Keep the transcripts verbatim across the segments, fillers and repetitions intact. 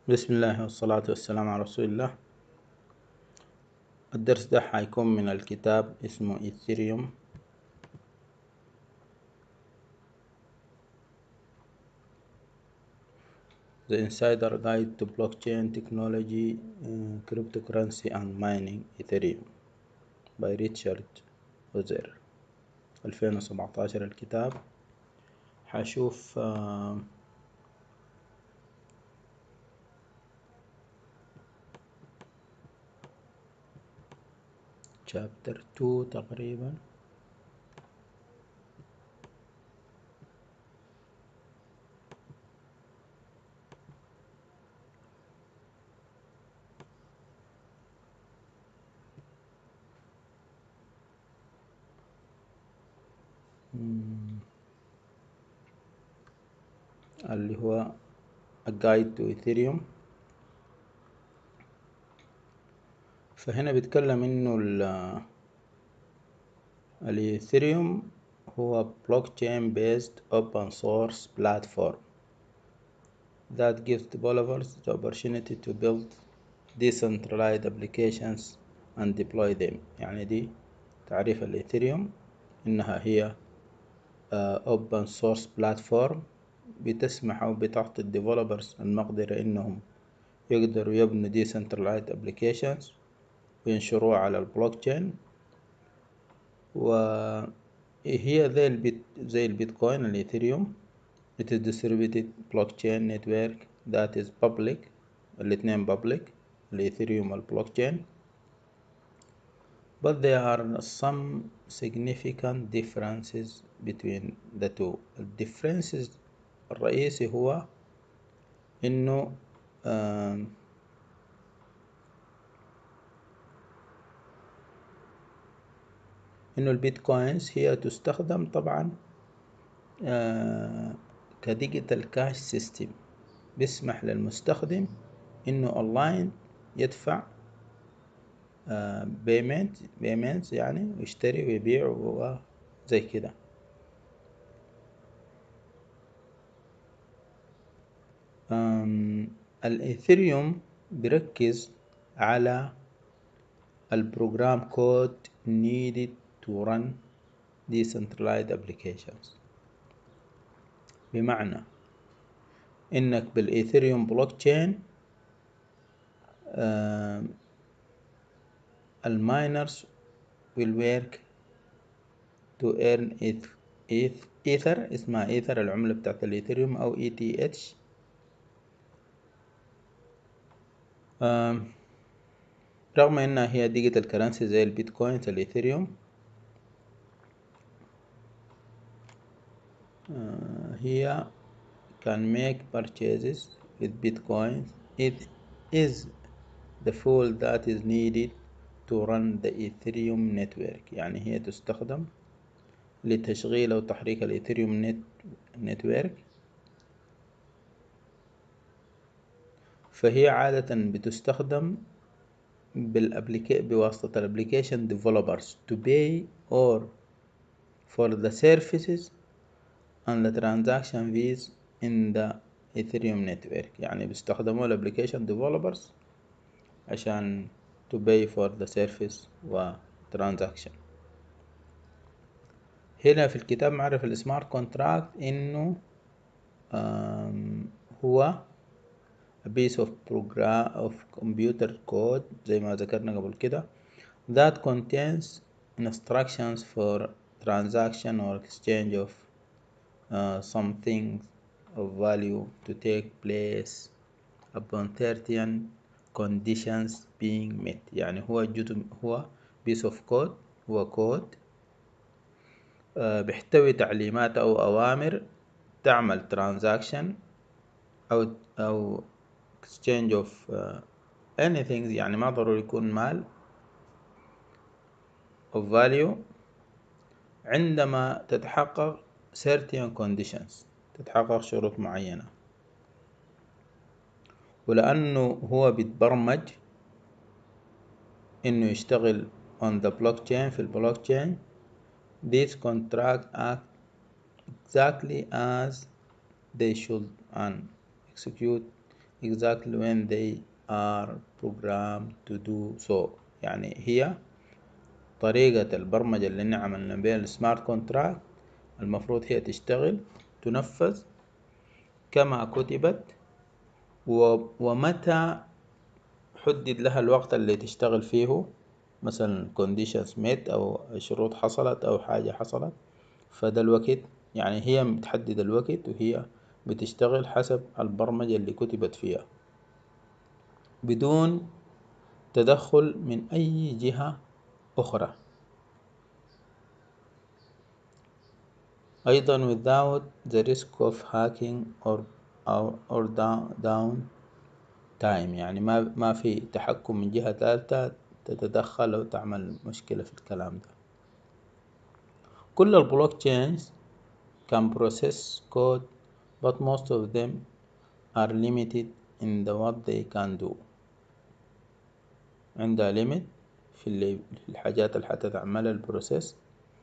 بسم الله والصلاة والسلام على رسول الله. الدرس ده حيكون من الكتاب اسمه إيثيريوم. The Insider Guide to Blockchain Technology, uh, Cryptocurrency and Mining Ethereum by ريتشارد وزير. ألفين وسبعتاشر الكتاب. حشوف uh, chapter two تقريبا. مم. اللي هو A Guide to Ethereum. فهنا بيتكلم انه الإيثيريوم هو blockchain based open source platform that gives developers the opportunity to build decentralized applications and deploy them. يعني دي تعريف الإيثيريوم، إنها هي open source platform بتسمح أو بتعطي الديفلوبرز المقدرة إنهم يقدروا يبنوا decentralized applications وينشروها على البلوكتشين، وهي زي البيت زي البيتكوين الإيثيريوم. It is distributed blockchain network that is public. الاثنين public، الإيثيريوم والبلوكتشين. But there are some significant differences between the two. الديفرنسز الرئيسي هو إنه آم، إنه البيتكوينز هي تستخدم طبعا آه، كديجيتال كاش سيستم، بيسمح للمستخدم إنه أونلاين يدفع بيمنت بيمنت يعني يشتري ويبيع وزي كده. الإيثيريوم بيركز على البروجرام كود needed to run decentralized applications. بمعنى إنك بالإيثيريوم بلوكتشين الماينرز will work to earn ETH إيثر اسمها إيثر العملة بتاعت الإيثيريوم أو إي تي إتش. رغم إنها هي ديجيتال كرنسي زي البيتكوين الإيثيريوم، هي can make purchases with Bitcoin. It is the fuel that is needed to run the Ethereum network. يعني هي تستخدم لتشغيل أو تحريك الإيثيريوم نت نتورك. فهي عادة بتستخدم بالأبليكي بواسطة الابليكيشن developers to pay or for the services and the transaction fees in the Ethereum network. يعني بيستخدموا الابليكيشن developers عشان to pay for the service و transaction. هنا في الكتاب معرف السمارت كونتراكت إنه هو a piece of program of computer code زي ما ذكرنا قبل كده that contains instructions for transaction or exchange of uh, something of value to take place upon certain conditions being met. يعني هو جزء هو piece of code هو كود uh, بيحتوي تعليمات أو أوامر تعمل transaction أو أو exchange of uh, anything. يعني ما ضروري يكون مال of value عندما تتحقق certain conditions، تتحقق شروط معينة. ولأنه هو بيتبرمج إنه يشتغل on the blockchain في البلوكتشين، these contracts act exactly as they should and execute exactly when they are programmed to do so. يعني هي طريقة البرمجة اللي نعملنا بين السمارت كونتراكت المفروض هي تشتغل تنفذ كما كتبت، ومتى حدد لها الوقت اللي تشتغل فيه، مثلا conditions met أو شروط حصلت أو حاجة حصلت، فده الوقت. يعني هي بتحدد الوقت وهي بتشتغل حسب البرمجة اللي كتبت فيها بدون تدخل من أي جهة أخرى. أيضا without the risk of hacking or or, or down, down time، يعني ما ما في تحكم من جهة ثالثة تتدخل أو تعمل مشكلة في الكلام ده. كل البلوك chains can process code but most of them are limited in the what they can do. عندها limit في اللي في الحاجات اللي حتى تعملها البروسيس.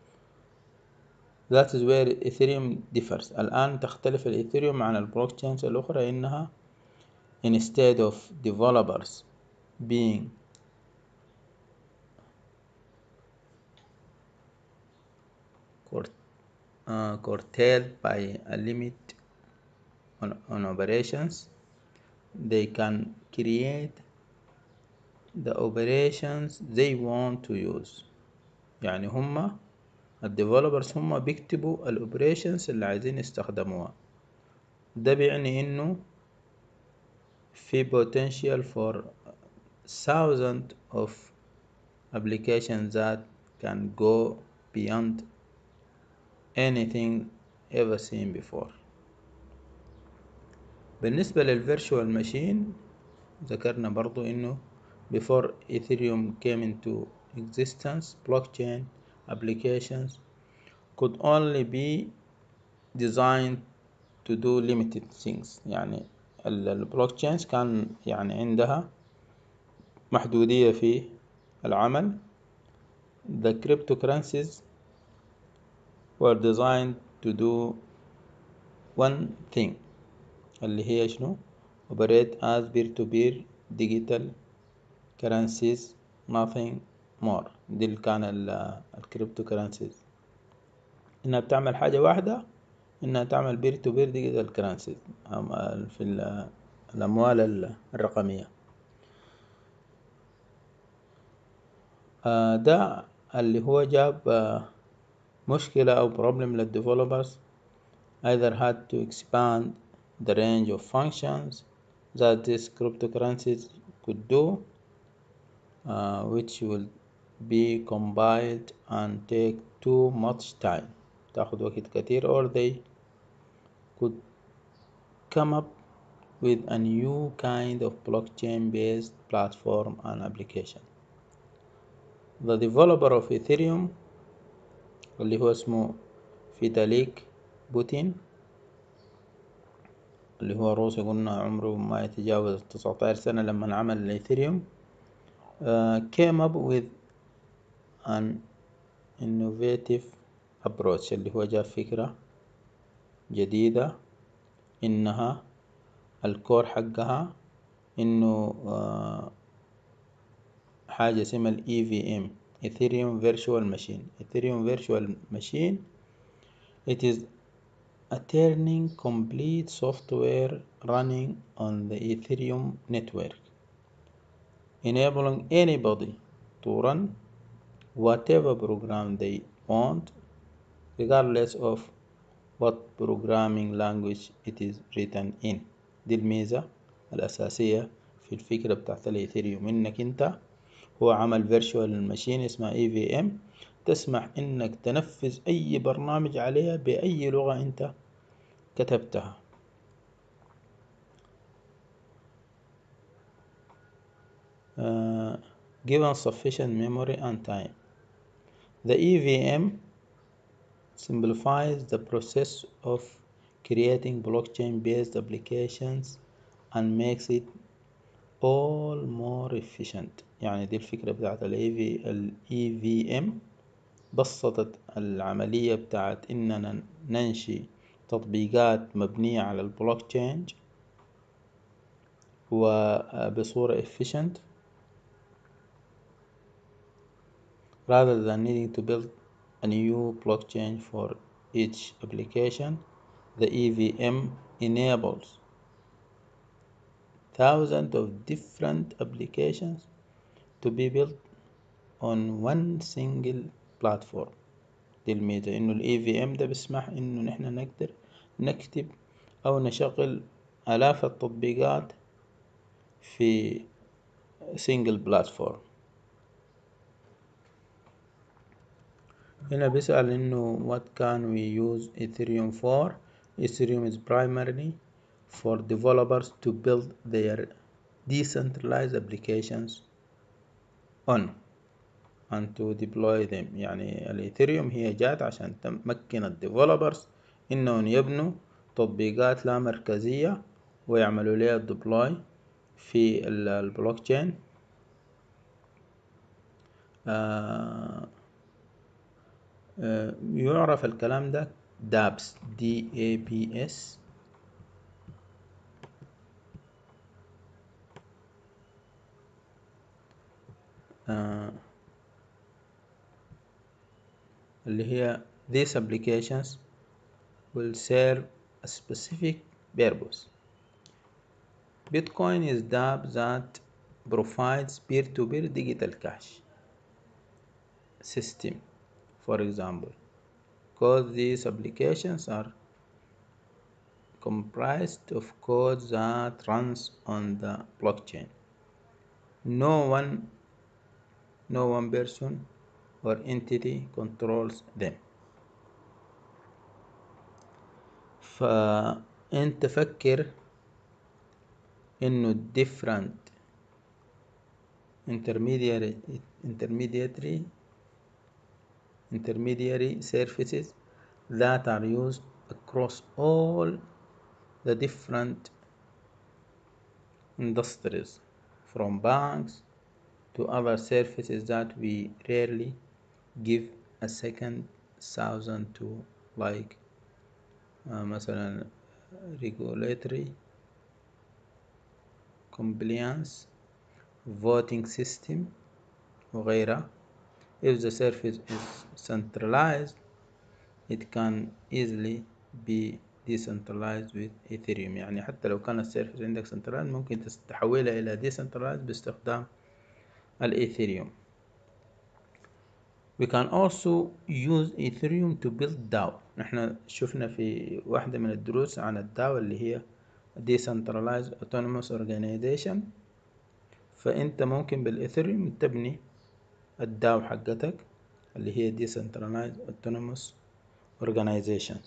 That is where Ethereum differs. الآن تختلف الإيثيريوم عن البلوك تشينز الأخرى إنها instead of developers being uh, curtailed by a limit on, on operations, they can create the operations they want to use. يعني هم الديفلوبرز هم بيكتبوا الاوبريشنز اللي عايزين يستخدموها. ده بيعني انه في potential for thousands of applications that can go beyond anything ever seen before. بالنسبة للفيرتشوال ماشين ذكرنا برضو انه before Ethereum came into existence, blockchain applications could only be designed to do limited things. يعني البلوك تشينز كان يعني عندها محدودية في العمل. The cryptocurrencies were designed to do one thing اللي هي شنو؟ operate as peer-to-peer digital currencies, nothing more. دي اللي كان الكريبتوكرنسيز إنها بتعمل حاجة واحدة، إنها تعمل peer-to-peer digital currencies في الأموال الرقمية. ده اللي هو جاب مشكلة أو problem للdevelopers either had to expand the range of functions that these cryptocurrencies could do, uh, which will be compiled and take too much time. تاخد وقت كتير. or they could come up with a new kind of blockchain based platform and application. The developer of Ethereum اللي هو اسمه فيتاليك بوتين اللي هو روسي، قلنا عمره ما يتجاوز تسعة عشر سنة لما عمل الإيثيريوم. uh, came up with an innovative approach اللي هو جاب فكرة جديدة إنها الكور حقها إنه uh, حاجة اسمها ال إي في إم Ethereum Virtual Machine. Ethereum Virtual Machine it is a turning complete software running on the Ethereum network, enabling anybody to run whatever program they want regardless of what programming language it is written in. دي الميزة الأساسية في الفكرة بتاعت الإيثيريوم، إنك أنت هو عمل فيرتشوال ماشين اسمها إي في إم تسمح إنك تنفذ أي برنامج عليها بأي لغة أنت كتبتها. uh, given sufficient memory and time. The E V M simplifies the process of creating blockchain-based applications and makes it all more efficient. يعني دي الفكرة بتاعت ال إي في إم بسطت العملية بتاعت إننا ننشئ تطبيقات مبنية على البلوكتشين وبصورة efficient rather than needing to build a new blockchain for each application. The E V M enables thousands of different applications to be built on one single platform. دي الميزة إنه ال إي في إم ده بيسمح إنه نحن نقدر نكتب أو نشغل آلاف التطبيقات في single platform. هنا بيسأل إنه what can we use Ethereum for? Ethereum is primarily for developers to build their decentralized applications on and to deploy them. يعني الإيثيريوم هي جات عشان تمكن الديفلوبرز إنهم يبنوا تطبيقات لا مركزية ويعملوا لها deploy في البلوك تشين. آه آه يعرف الكلام ده دابس دي اي بي اس آه اللي هي these applications will serve a specific purpose. Bitcoin is dApp that provides peer-to-peer digital cash system, for example, because these applications are comprised of code that runs on the blockchain. No one, no one person or entity controls them. فأنت فكر إنه different intermediary intermediary intermediary services that are used across all the different industries, from banks to other services that we rarely give a second thousand to, like uh, مثلا regulatory compliance, voting system وغيرها. If the service is centralized, it can easily be decentralized with Ethereum. يعني حتى لو كان السيرفيس عندك centralized ممكن تحولها إلى decentralized باستخدام الإيثيريوم. We can also use Ethereum to build داو. نحن شفنا في واحدة من الدروس عن الداو اللي هي Decentralized Autonomous Organization. فأنت ممكن بالإيثيريوم تبني الداو حقتك اللي هي Decentralized Autonomous Organizations.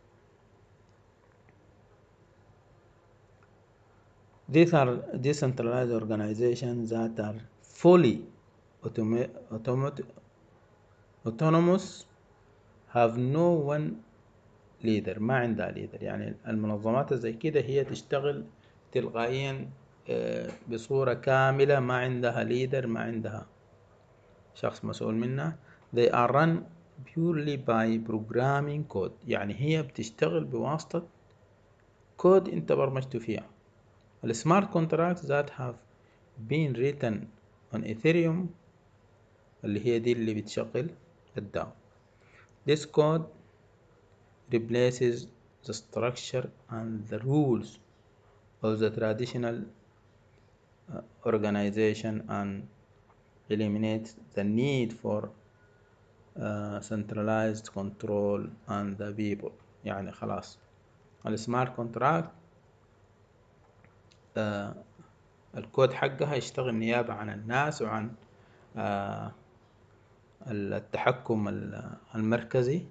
These are decentralized organizations that are fully automated, autonomous, have no one leader. ما عندها leader. يعني المنظمات زي كده هي تشتغل تلقائيا بصورة كاملة، ما عندها leader، ما عندها شخص مسؤول منها. They are run purely by programming code. يعني هي بتشتغل بواسطة كود انت برمجته فيها. The smart contracts that have been written on Ethereum اللي هي دي اللي بتشغل الداو. This code replaces the structure and the rules of the traditional uh, organization and eliminates the need for uh, centralized control and the people. يعني خلاص السمارت كونتراكت uh, الكود حقها يشتغل نيابة عن الناس وعن uh, التحكم المركزي.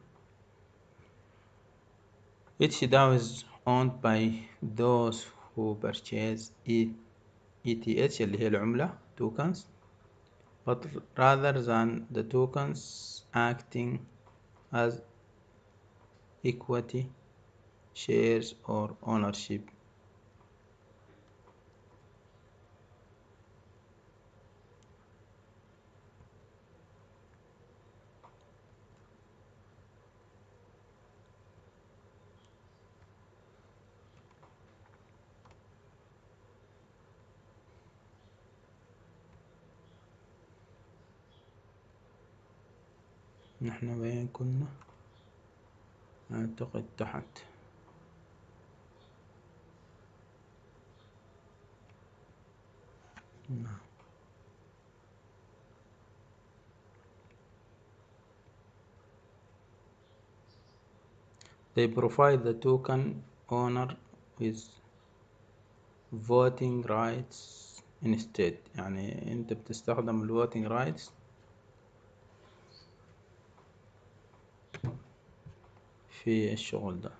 Each DAO is owned by those who purchase E T H اللي هي العملة tokens, but rather than the tokens acting as equity shares or ownership. نحن وين كنا؟ أعتقد تحت. نعم. They provide the token owner with voting rights instead. يعني أنت بتستخدم ال voting rights في الشغل ده.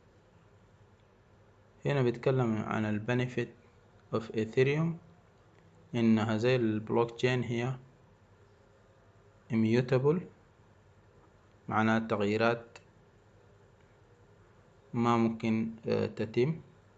هنا بيتكلم عن ال benefit of Ethereum، إن هذه البلوك تشين هي immutable، معناها التغييرات ما ممكن تتم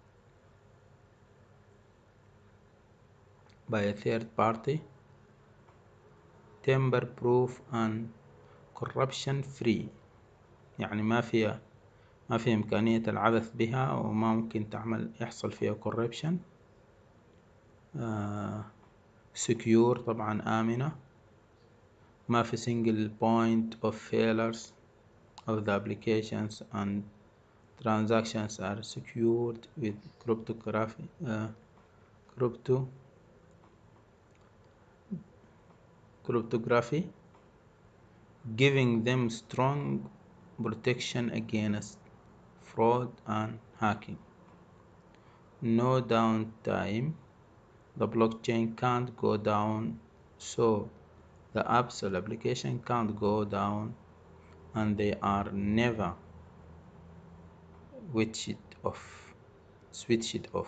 by a third party، timber proof and corruption free، يعني ما فيها ما في إمكانية العبث بها وما ممكن تعمل يحصل فيها corruption. آه secure طبعا آمنة، ما في single point of failures of the applications and transactions are secured with cryptography uh, crypto cryptography giving them strong protection against fraud and hacking. No downtime, the blockchain can't go down, so the apps or application can't go down, and they are never switched off switched off.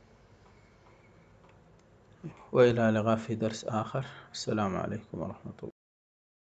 وإلى اللقاء في درس آخر. السلام عليكم ورحمة الله.